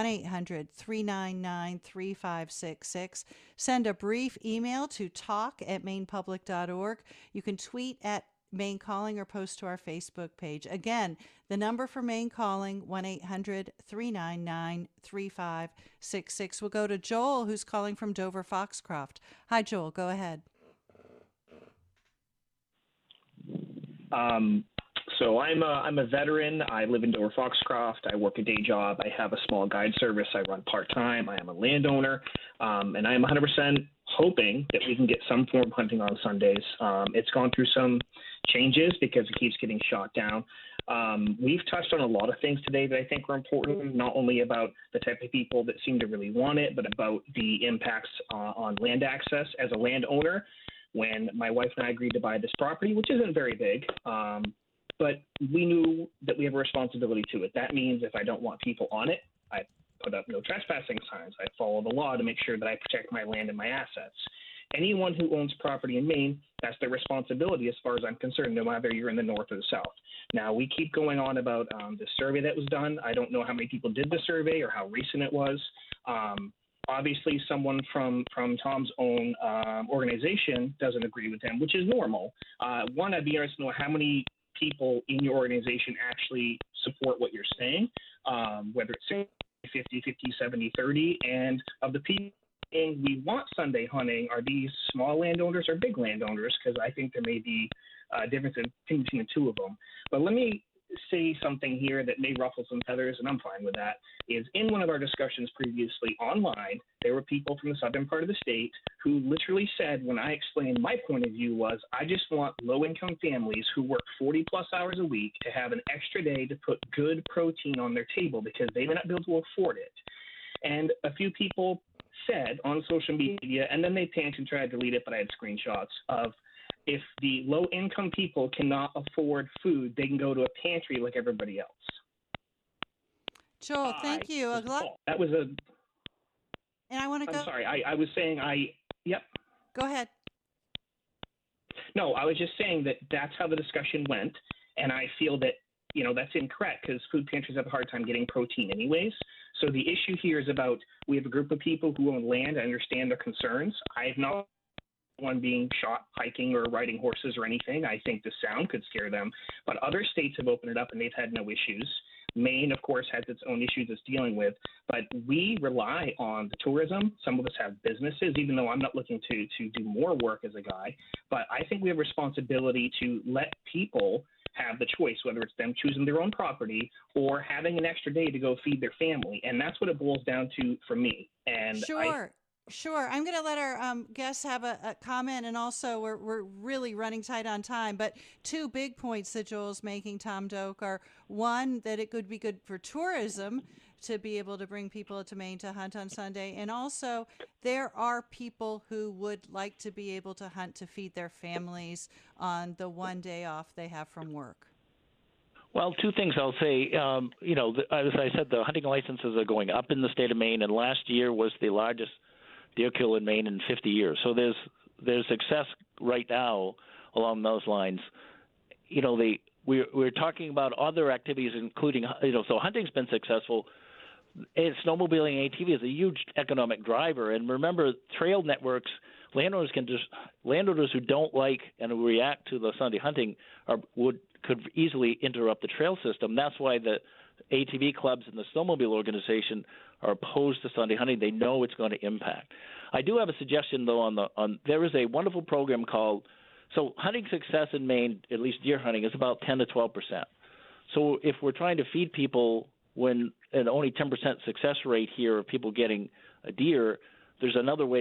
1-800-399-3566. Send a brief email to talk@mainepublic.org. You can tweet at Maine Calling or post to our Facebook page. Again, the number for Maine Calling, 1-800-399-3566. We'll go to Joel, who's calling from Dover Foxcroft. Hi, Joel. Go ahead. So I'm a veteran. I live in Dover Foxcroft. I work a day job. I have a small guide service. I run part-time. I am a landowner, and I am 100% hoping that we can get some form of hunting on Sundays. It's gone through some changes because it keeps getting shot down. We've touched on a lot of things today that I think are important, not only about the type of people that seem to really want it, but about the impacts on land access. As a landowner, when my wife and I agreed to buy this property, which isn't very big, but we knew that we have a responsibility to it. That means if I don't want people on it, I put up no trespassing signs. I follow the law to make sure that I protect my land and my assets. Anyone who owns property in Maine, that's their responsibility as far as I'm concerned, no matter you're in the north or the south. Now, we keep going on about the survey that was done. I don't know how many people did the survey or how recent it was. Obviously, someone from Tom's own organization doesn't agree with him, which is normal. One, I'd be interested to know how many people in your organization actually support what you're saying, whether it's 50, 70, 30, and of the people we want Sunday hunting, are these small landowners or big landowners? Because I think there may be a difference between the two of them. But let me say something here that may ruffle some feathers, and I'm fine with that, is in one of our discussions previously online, there were people from the southern part of the state who literally said, when I explained my point of view was, I just want low-income families who work 40-plus hours a week to have an extra day to put good protein on their table because they may not be able to afford it. And a few people said on social media, and then they panicked and tried to delete it, but I had screenshots of, if the low-income people cannot afford food, they can go to a pantry like everybody else. Joel, thank you. That was a... And I want to go... I'm sorry. I was saying Yep. Go ahead. No, I was just saying that that's how the discussion went, and I feel that, that's incorrect because food pantries have a hard time getting protein anyways. So the issue here is about, we have a group of people who own land. I understand their concerns. I have not one being shot hiking or riding horses or anything. I think the sound could scare them. But other states have opened it up and they've had no issues. Maine, of course, has its own issues it's dealing with. But we rely on the tourism. Some of us have businesses, even though I'm not looking to do more work as a guy. But I think we have a responsibility to let people have the choice, whether it's them choosing their own property or having an extra day to go feed their family. And that's what it boils down to for me. And Sure. I'm going to let our guests have a comment, and also we're really running tight on time. But two big points that Joel's making, Tom Doak, are one, that it could be good for tourism to be able to bring people to Maine to hunt on Sunday, and also there are people who would like to be able to hunt to feed their families on the one day off they have from work. Well, two things I'll say. As I said, the hunting licenses are going up in the state of Maine, and last year was the largest deer kill in Maine in 50 years. So there's success right now along those lines. we're talking about other activities, including, so hunting's been successful. And snowmobiling and ATV is a huge economic driver. And remember, trail networks, landowners who don't like and who react to the Sunday hunting could easily interrupt the trail system. That's why the ATV clubs and the snowmobile organization are opposed to Sunday hunting. They know it's going to impact. I do have a suggestion, though. There is a wonderful program called hunting success in Maine, at least deer hunting, is about 10 to 12%. So if we're trying to feed people when an only 10% success rate here of people getting a deer, there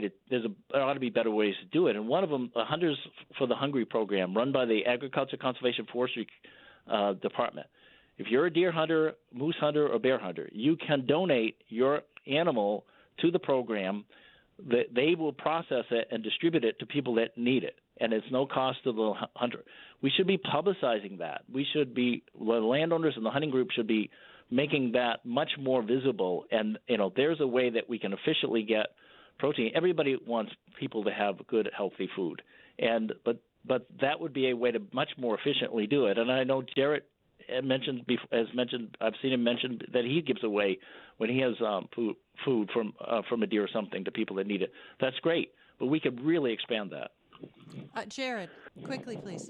ought to be better ways to do it. And one of them, the Hunters for the Hungry program, run by the Agriculture, Conservation, Forestry Department. If you're a deer hunter, moose hunter, or bear hunter, you can donate your animal to the program. They will process it and distribute it to people that need it, and it's no cost to the hunter. We should be publicizing that. The landowners and the hunting group should be making that much more visible. And there's a way that we can efficiently get protein. Everybody wants people to have good, healthy food, but that would be a way to much more efficiently do it. And I know Jarrett has mentioned. I've seen him mention that he gives away when he has food from a deer or something to people that need it. That's great, but we could really expand that. Jared, quickly, please.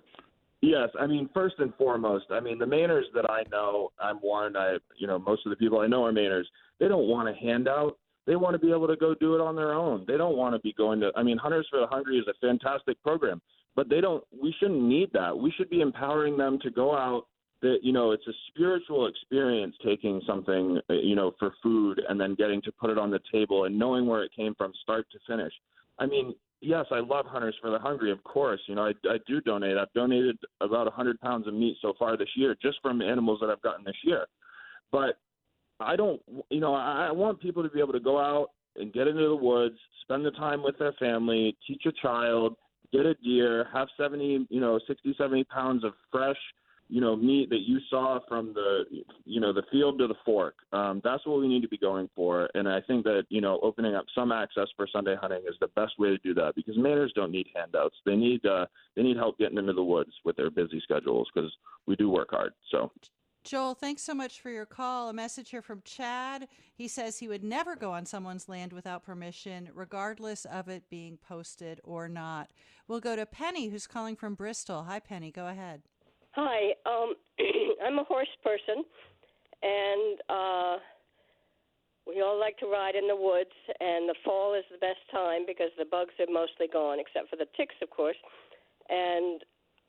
Yes. I mean, first and foremost, the Mainers that I know, I'm warned. Most of the people I know are Mainers. They don't want a handout. They want to be able to go do it on their own. They don't want to be going to. Hunters for the Hungry is a fantastic program, but we shouldn't need that. We should be empowering them to go out. It's a spiritual experience taking something, for food and then getting to put it on the table and knowing where it came from, start to finish. Yes, I love Hunters for the Hungry, of course. I do donate. I've donated about 100 pounds of meat so far this year, just from animals that I've gotten this year. But I don't, I want people to be able to go out and get into the woods, spend the time with their family, teach a child, get a deer, have 60, 70 pounds of fresh, meat that you saw from the field to the fork. That's what we need to be going for. And I think that, opening up some access for Sunday hunting is the best way to do that, because Mainers don't need handouts. They need help getting into the woods with their busy schedules, because we do work hard. So, Joel, thanks so much for your call. A message here from Chad. He says he would never go on someone's land without permission, regardless of it being posted or not. We'll go to Penny, who's calling from Bristol. Hi, Penny. Go ahead. Hi, I'm a horse person, and we all like to ride in the woods, and the fall is the best time because the bugs are mostly gone, except for the ticks, of course, and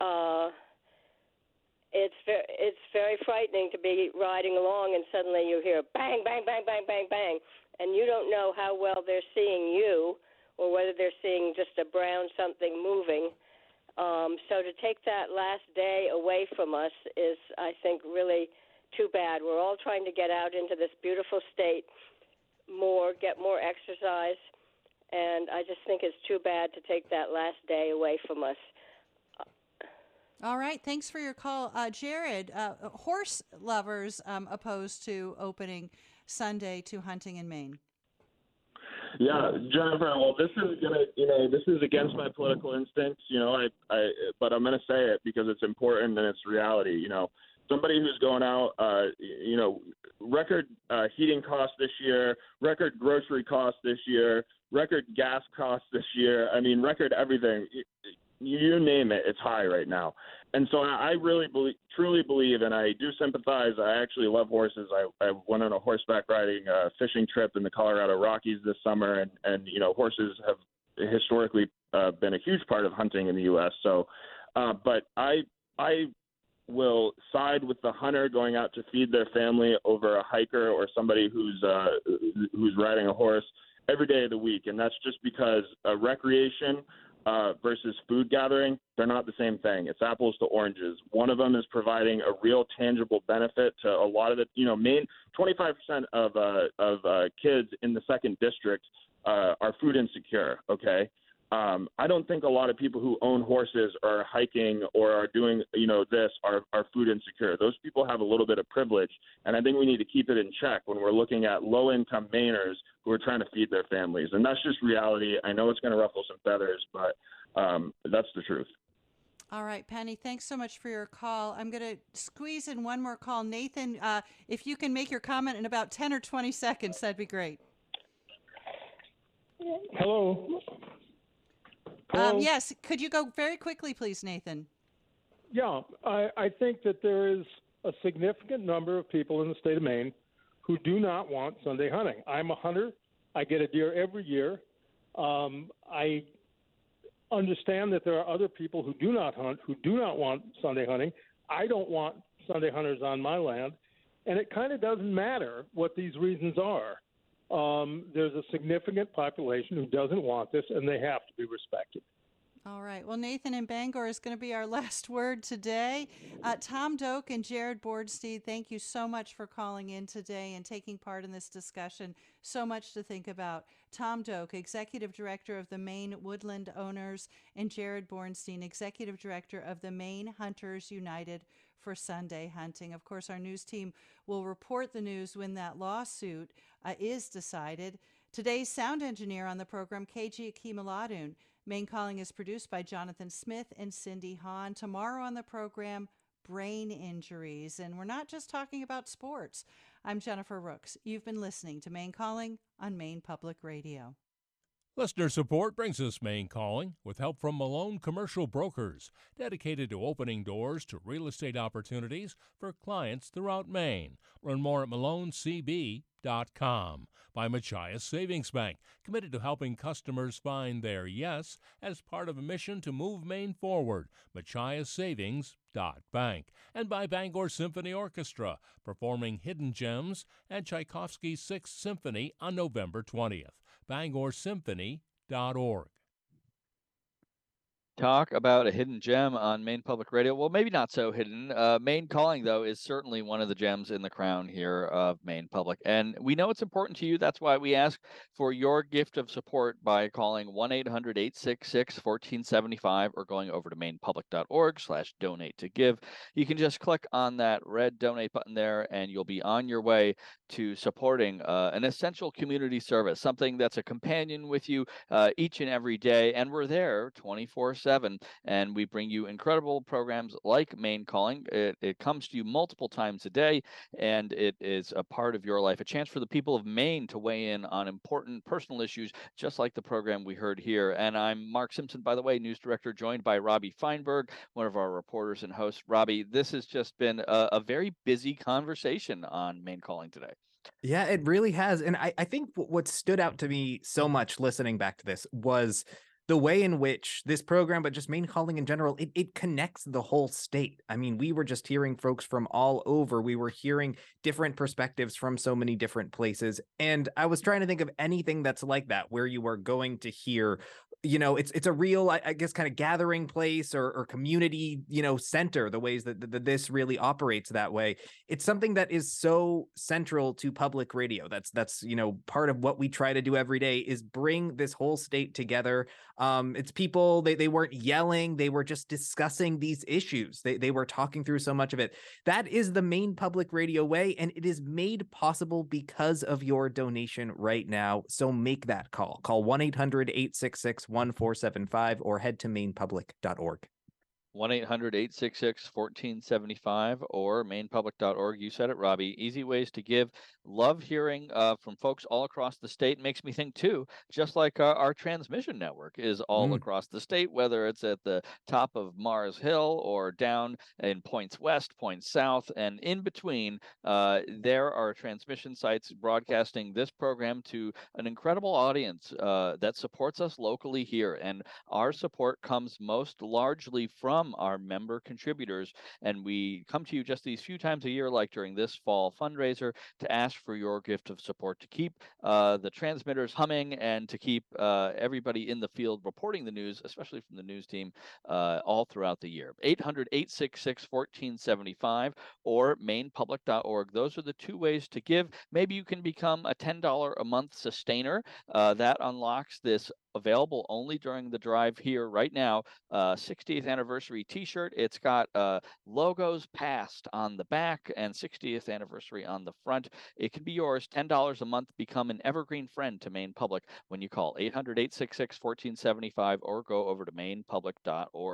it's very frightening to be riding along and suddenly you hear bang, bang, bang, bang, bang, bang, and you don't know how well they're seeing you or whether they're seeing just a brown something moving. So to take that last day away from us is, I think, really too bad. We're all trying to get out into this beautiful state get more exercise, and I just think it's too bad to take that last day away from us. All right. Thanks for your call. Jared, horse lovers opposed to opening Sunday to hunting in Maine. Yeah, Jennifer. Well, this is against my political instincts. But I'm going to say it because it's important and it's reality. Somebody who's going out, record heating costs this year, record grocery costs this year, record gas costs this year. Record everything. You name it, it's high right now. And so I really truly believe, and I do sympathize. I actually love horses. I went on a horseback riding fishing trip in the Colorado Rockies this summer, and horses have historically been a huge part of hunting in the U.S. So, but I will side with the hunter going out to feed their family over a hiker or somebody who's riding a horse every day of the week, and that's just because recreation versus food gathering, they're not the same thing. It's apples to oranges. One of them is providing a real tangible benefit to a lot of the, Maine, 25% of kids in the 2nd district are food insecure, okay? I don't think a lot of people who own horses or are hiking or are doing, this are food insecure. Those people have a little bit of privilege, and I think we need to keep it in check when we're looking at low-income Mainers who are trying to feed their families. And that's just reality. I know it's going to ruffle some feathers, but that's the truth. All right, Penny, thanks so much for your call. I'm going to squeeze in one more call. Nathan, if you can make your comment in about 10 or 20 seconds, that'd be great. Hello. Hello? Yes, could you go very quickly, please, Nathan? Yeah, I think that there is a significant number of people in the state of Maine who do not want Sunday hunting. I'm a hunter. I get a deer every year. I understand that there are other people who do not hunt, who do not want Sunday hunting. I don't want Sunday hunters on my land, and it kind of doesn't matter what these reasons are. There's a significant population who doesn't want this, and they have to be respected. All right. Well, Nathan in Bangor is going to be our last word today. Tom Doak and Jared Bornstein, thank you so much for calling in today and taking part in this discussion. So much to think about. Tom Doak, Executive Director of the Maine Woodland Owners, and Jared Bornstein, Executive Director of the Maine Hunters United for Sunday Hunting. Of course, our news team will report the news when that lawsuit is decided. Today's sound engineer on the program, KG Akimaladun. Maine Calling is produced by Jonathan Smith and Cindy Hahn. Tomorrow on the program, brain injuries. And we're not just talking about sports. I'm Jennifer Rooks. You've been listening to Maine Calling on Maine Public Radio. Listener support brings us Maine Calling with help from Malone Commercial Brokers, dedicated to opening doors to real estate opportunities for clients throughout Maine. Learn more at MaloneCB.com. By Machias Savings Bank, committed to helping customers find their yes as part of a mission to move Maine forward. MachiasSavings.bank. And by Bangor Symphony Orchestra, performing Hidden Gems and Tchaikovsky's Sixth Symphony on November 20th. BangorSymphony.org. Talk about a hidden gem on Maine Public Radio. Well, maybe not so hidden. Maine Calling, though, is certainly one of the gems in the crown here of Maine Public. And we know it's important to you. That's why we ask for your gift of support by calling 1-800-866-1475 or going over to mainepublic.org/donate to give. You can just click on that red donate button there, and you'll be on your way to supporting an essential community service, something that's a companion with you each and every day. And we're there 24/7. And we bring you incredible programs like Maine Calling. It comes to you multiple times a day, and it is a part of your life, a chance for the people of Maine to weigh in on important personal issues, just like the program we heard here. And I'm Mark Simpson, by the way, news director, joined by Robbie Feinberg, one of our reporters and hosts. Robbie, this has just been a very busy conversation on Maine Calling today. Yeah, it really has. And I think what stood out to me so much listening back to this was the way in which this program, but just Maine Calling in general, it connects the whole state. I mean, we were just hearing folks from all over. We were hearing different perspectives from so many different places. And I was trying to think of anything that's like that, where you are going to hear, it's a real, I guess, kind of gathering place or community, center, the ways that this really operates that way. It's something that is so central to public radio. That's part of what we try to do every day is bring this whole state together. It's people, they weren't yelling. They were just discussing these issues. They were talking through so much of it. That is the Maine Public Radio way, and it is made possible because of your donation right now. So make that call. Call 1-800-866-1475 or head to mainepublic.org. 1-800-866-1475 or mainepublic.org. You said it, Robbie. Easy ways to give. Love hearing from folks all across the state. Makes me think, too, just like our transmission network is all across the state, whether it's at the top of Mars Hill or down in points west, points south, and in between, there are transmission sites broadcasting this program to an incredible audience that supports us locally here. And our support comes most largely from our member contributors, and we come to you just these few times a year, like during this fall fundraiser, to ask for your gift of support to keep the transmitters humming and to keep everybody in the field reporting the news, especially from the news team, all throughout the year. 800-866-1475 or mainepublic.org. Those are the two ways to give. Maybe you can become a $10 a month sustainer. That unlocks this available only during the drive here right now, 60th anniversary t-shirt. It's got logos past on the back and 60th anniversary on the front. It can be yours. $10 a month. Become an evergreen friend to Maine Public when you call 800-866-1475 or go over to mainepublic.org.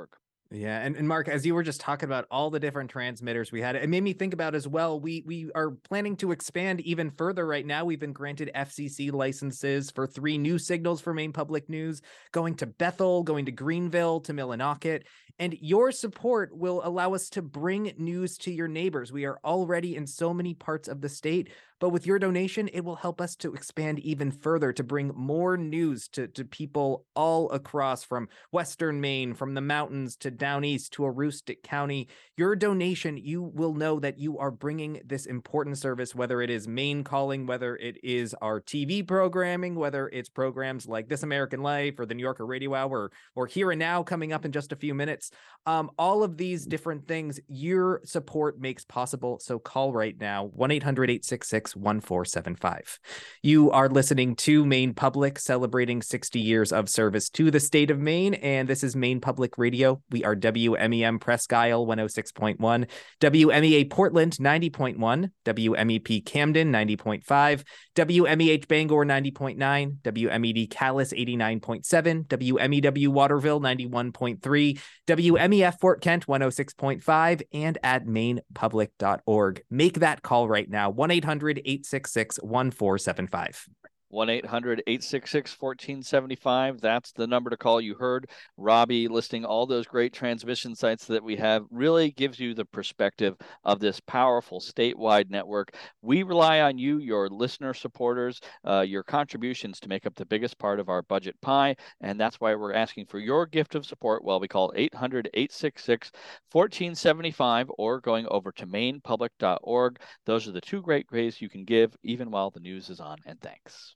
Yeah, and Mark, as you were just talking about all the different transmitters we had, it made me think about as well. We are planning to expand even further right now. We've been granted FCC licenses for 3 new signals for Maine Public News, going to Bethel, going to Greenville, to Millinocket. And your support will allow us to bring news to your neighbors. We are already in so many parts of the state, but with your donation, it will help us to expand even further, to bring more news to people all across, from Western Maine, from the mountains to down east to Aroostook County. Your donation, you will know that you are bringing this important service, whether it is Maine Calling, whether it is our TV programming, whether it's programs like This American Life or the New Yorker Radio Hour, or Here and Now coming up in just a few minutes. All of these different things, your support makes possible. So call right now, 1-800-866-1475. You are listening to Maine Public, celebrating 60 years of service to the state of Maine. And this is Maine Public Radio. We are WMEM Presque Isle 106.1, WMEA Portland 90.1, WMEP Camden 90.5, WMEH Bangor 90.9, WMED Calais 89.7, WMEW Waterville 91.3, WMEF Fort Kent 106.5, and at mainepublic.org. Make that call right now, 1-800-866-1475. 1-800-866-1475. That's the number to call. You heard Robbie listing all those great transmission sites that we have. Really gives you the perspective of this powerful statewide network. We rely on you, your listener supporters, your contributions to make up the biggest part of our budget pie. And that's why we're asking for your gift of support. Well, we call 800-866-1475 or going over to mainepublic.org. Those are the 2 great ways you can give even while the news is on. And thanks.